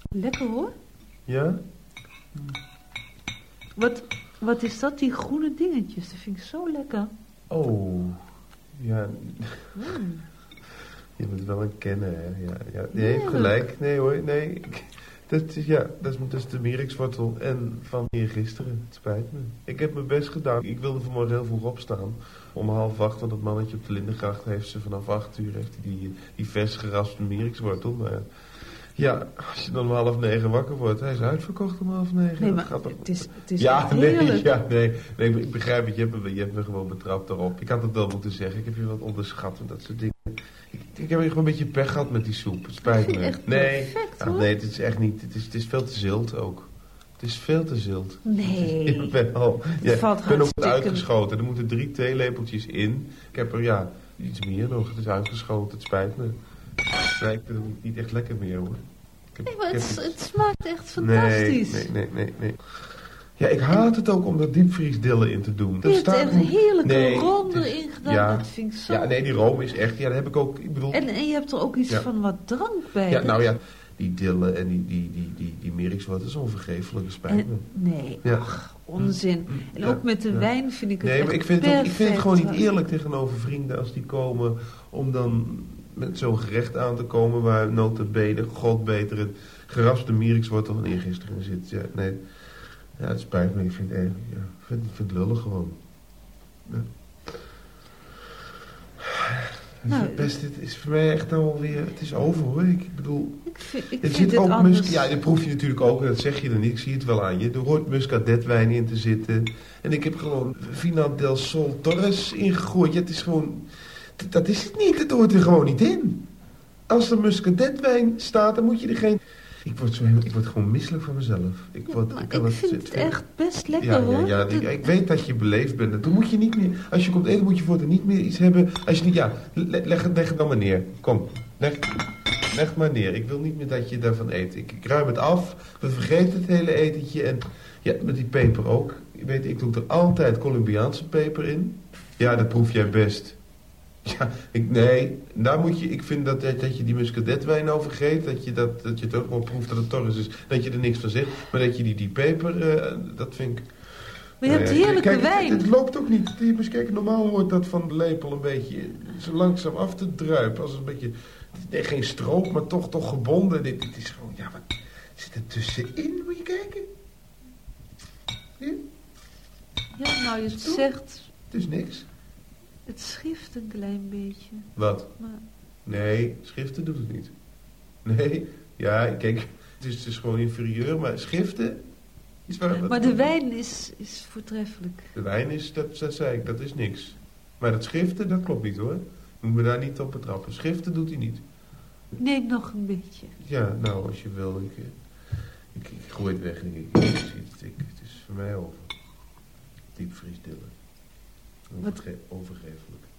Lekker hoor. Ja? Wat is dat, die groene dingetjes? Dat vind ik zo lekker. Oh, ja. Je moet wel een kennen, hè. Ja. Je heeft gelijk. Nee hoor, nee. Dat is de mierikswortel en van eergisteren. Het spijt me. Ik heb mijn best gedaan. Ik wilde vanmorgen heel vroeg opstaan. Om 7:30, want dat mannetje op de Lindengracht heeft ze vanaf 8 uur heeft hij die vers geraspte mierikswortel. Maar ja, als je dan om 8:30 wakker wordt, hij is uitverkocht om 8:30. Nee, maar het is echt heerlijk. Nee, ik begrijp het. Je hebt me gewoon betrapt daarop. Ik had het wel moeten zeggen. Ik heb je wat onderschat en dat soort dingen. Ik heb gewoon een beetje pech gehad met die soep. Het spijt me. Echt perfect, hoor. Nee, het is echt niet. Het is veel te zilt ook. Het is veel te zilt. Nee. Ik ben ook uitgeschoten. Er moeten 3 theelepeltjes in. Ik heb er iets meer nog. Het is uitgeschoten. Het spijt me. Nee, ik vind het niet echt lekker meer hoor. Het smaakt echt fantastisch. Nee. Ja, ik haat het ook om daar diepvriesdillen in te doen. Je hebt echt heerlijke room erin erin gedaan. Dat vind ik zo... Ja, nee, die room is echt... Ja, dat heb ik ook... Ik bedoel... En je hebt er ook iets van wat drank bij. Ja, nou ja. Die dillen en die mierikswortel is onvergeeflijke spijt me. Nee, ach, onzin. En ook met de wijn vind ik het echt maar ik vind het gewoon niet eerlijk tegenover vrienden als die komen om dan met zo'n gerecht aan te komen waar nota bene, god beter, het geraspte mierikswortel van eergisteren in zit. Ja, nee. Ja, het spijt me. Ik vind het lullig gewoon. Ja. Het is voor mij echt alweer... Het is over hoor. Ik bedoel... Ik vind het ook anders. Ja, dat proef je natuurlijk ook. En dat zeg je er niet. Ik zie het wel aan je. Er hoort muscadetwijn in te zitten. En ik heb gewoon Vino del Sol Torres ingegooid. Ja, het is gewoon... Dat is het niet. Het hoort er gewoon niet in. Als er muscadetwijn staat, dan moet je er geen... Ik word gewoon misselijk van mezelf. Ik vind het echt best lekker hoor. Ja, ik weet dat je beleefd bent. Toen moet je niet meer... Als je komt eten, moet je voor niet meer iets hebben. Als je niet... Ja, leg het dan maar neer. Kom, leg maar neer. Ik wil niet meer dat je daarvan eet. Ik ruim het af. We vergeten het hele etentje. En ja, met die peper ook. Ik doe er altijd Colombiaanse peper in. Ja, dat proef jij best. Ja, daar moet je... Ik vind dat je die muscadetwijn nou vergeet. Dat je het ook wel proeft dat het Torres is. Dat je er niks van zegt. Maar dat je die peper... dat vind ik... Maar je hebt heerlijke wijn. Het loopt ook niet. Je moet kijken, normaal hoort dat van de lepel een beetje... zo langzaam af te druipen. Als een beetje... Nee, geen stroop, maar toch gebonden. Dit is gewoon... Ja, wat zit er tussenin? Moet je kijken. Hier? Ja, nou je zegt... Het is niks. Het schift een klein beetje. Wat? Maar... Nee, schriften doet het niet. Nee, ja, kijk, het is gewoon inferieur, maar schriften... Maar de wijn is voortreffelijk. De wijn is, dat zei ik, dat is niks. Maar dat schriften, dat klopt niet hoor. Je moet me daar niet op betrappen. Schriften doet hij niet. Neem nog een beetje. Ja, nou, als je wil. Ik gooi het weg, denk ik. Het is voor mij over. Diepvriesdillen. Overgeeflijk.